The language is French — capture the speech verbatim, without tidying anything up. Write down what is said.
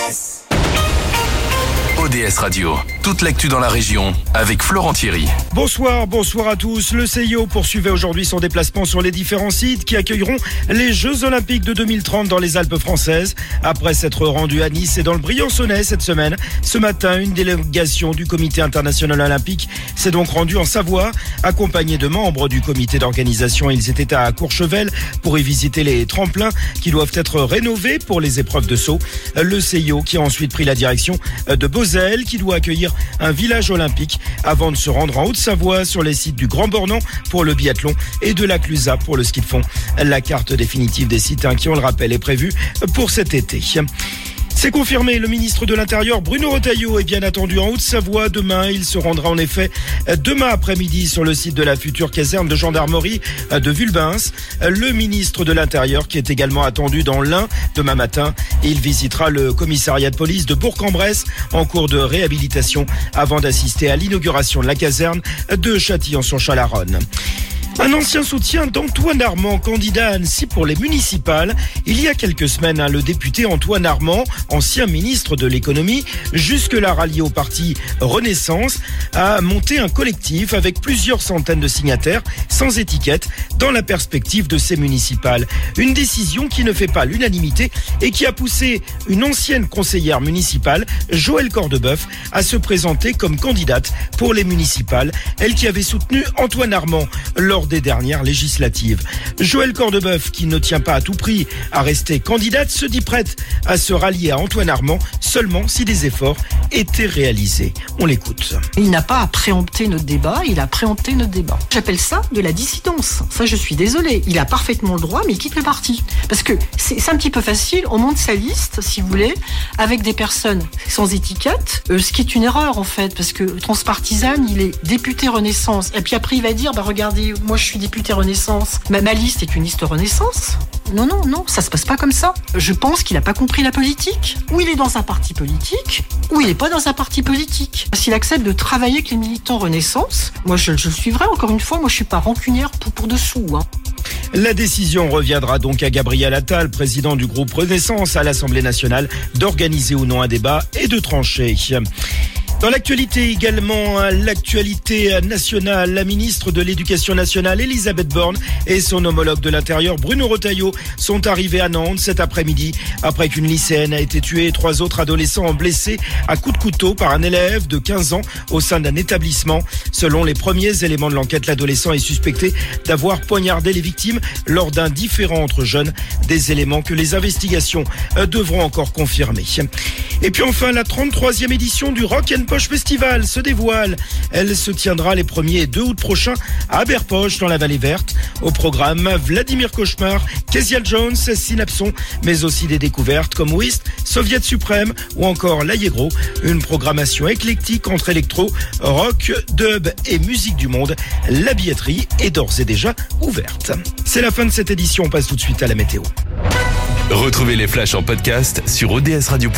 S. O D S Radio, toute l'actu dans la région avec Florent Thierry. Bonsoir, bonsoir à tous. Le C I O poursuivait aujourd'hui son déplacement sur les différents sites qui accueilleront les Jeux Olympiques de deux mille trente dans les Alpes françaises. Après s'être rendu à Nice et dans le Briançonnais cette semaine, ce matin, une délégation du Comité international olympique s'est donc rendue en Savoie, accompagnée de membres du comité d'organisation. Ils étaient à Courchevel pour y visiter les tremplins qui doivent être rénovés pour les épreuves de saut. Le C I O qui a ensuite pris la direction de Beauzelle, qui doit accueillir un village olympique avant de se rendre en Haute-Savoie sur les sites du Grand Bornand pour le biathlon et de la Clusaz pour le ski de fond. La carte définitive des sites hein, qui, on le rappelle, est prévue pour cet été. C'est confirmé, le ministre de l'Intérieur Bruno Retailleau est bien attendu en Haute-Savoie demain. Il se rendra en effet demain après-midi sur le site de la future caserne de gendarmerie de Vulbens. Le ministre de l'Intérieur qui est également attendu dans l'Ain demain matin. Il visitera le commissariat de police de Bourg-en-Bresse en cours de réhabilitation avant d'assister à l'inauguration de la caserne de Châtillon-sur-Chalaronne. Un ancien soutien d'Antoine Armand, candidat à Annecy pour les municipales. Il y a quelques semaines, hein, le député Antoine Armand, ancien ministre de l'économie, jusque-là rallié au parti Renaissance, a monté un collectif avec plusieurs centaines de signataires, sans étiquette, dans la perspective de ces municipales. Une décision qui ne fait pas l'unanimité et qui a poussé une ancienne conseillère municipale, Joëlle Cordebeuf, à se présenter comme candidate pour les municipales. Elle qui avait soutenu Antoine Armand lors des dernières législatives. Joëlle Cordebeuf, qui ne tient pas à tout prix à rester candidate, se dit prête à se rallier à Antoine Armand seulement si des efforts étaient réalisés. On l'écoute. Il n'a pas à préempter notre débat, il a préempté notre débat. J'appelle ça de la dissidence. Ça, je suis désolée. Il a parfaitement le droit, mais il quitte le parti. Parce que c'est, c'est un petit peu facile. On monte sa liste, si vous voulez, avec des personnes sans étiquette, euh, ce qui est une erreur, en fait, parce que transpartisane, il est député Renaissance. Et puis après, il va dire, bah regardez, moi, je suis député Renaissance. Ma, ma liste est une liste Renaissance. Non, non, non, ça se passe pas comme ça. Je pense qu'il n'a pas compris la politique. Ou il est dans un parti politique, ou il n'est pas dans un parti politique. S'il accepte de travailler avec les militants Renaissance, moi, je, je le suivrai, encore une fois. Moi, je suis pas rancunière pour, pour dessous, hein. La décision reviendra donc à Gabriel Attal, président du groupe Renaissance à l'Assemblée nationale, d'organiser ou non un débat et de trancher. Dans l'actualité également, l'actualité nationale, la ministre de l'Éducation nationale, Elisabeth Borne, et son homologue de l'Intérieur, Bruno Retailleau, sont arrivés à Nantes cet après-midi après qu'une lycéenne a été tuée et trois autres adolescents ont blessés à coups de couteau par un élève de quinze ans au sein d'un établissement. Selon les premiers éléments de l'enquête, l'adolescent est suspecté d'avoir poignardé les victimes lors d'un différend entre jeunes, des éléments que les investigations devront encore confirmer. Et puis enfin, la trente-troisième édition du Rock and Poche Festival se dévoile. Elle se tiendra les premier et deux août prochains à Aberpoche dans la Vallée Verte. Au programme, Vladimir Cauchemar, Kezia Jones, Synapson, mais aussi des découvertes comme Whist, Soviet Suprême ou encore l'Allegro. Une programmation éclectique entre électro, rock, dub et musique du monde. La billetterie est d'ores et déjà ouverte. C'est la fin de cette édition. On passe tout de suite à la météo. Retrouvez les flashs en podcast sur O D S Radio.